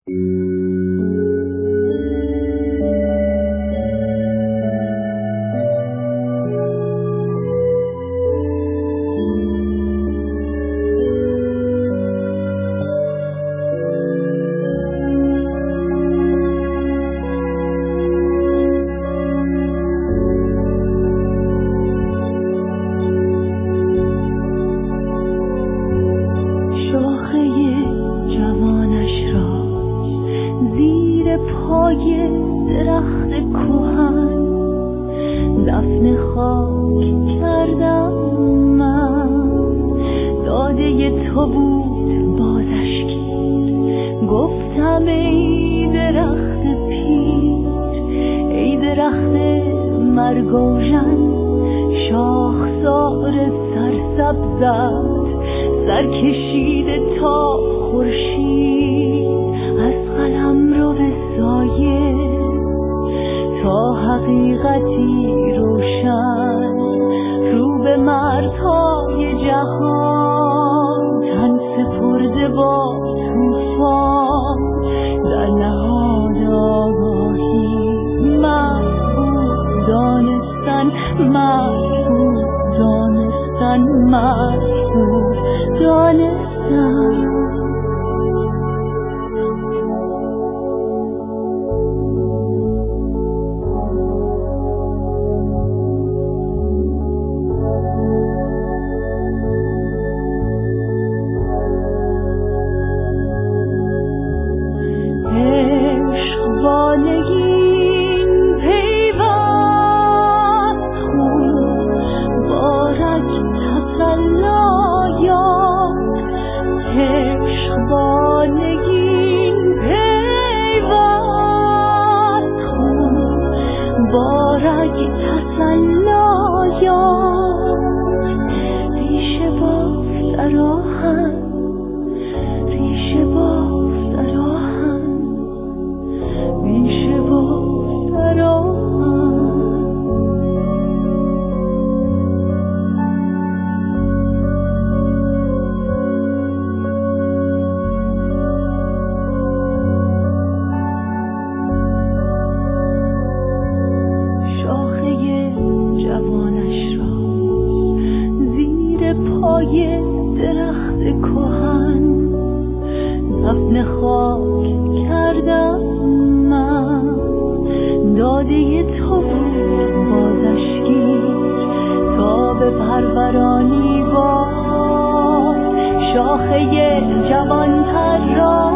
پای درخت کهن دفن خاک کردم من، داده تو بود بازش گیر. گفتم ای درخت پیر، ای درخت مرگوژن، شاخسار سرسبزت سر کشیده تا خورشید از قلم رو به سایه، تا حقیقتی روشن رو به مردهای جهان، تن سپرده با طوفان در نهاد آگاهی. محبوب دانستن، محبوب دانستن، محبوب دانستن. پای درخت کهن دفن خاک کردم من، داده تو بود بازش گیر. تا به پرورانی با شاخه جوانتر را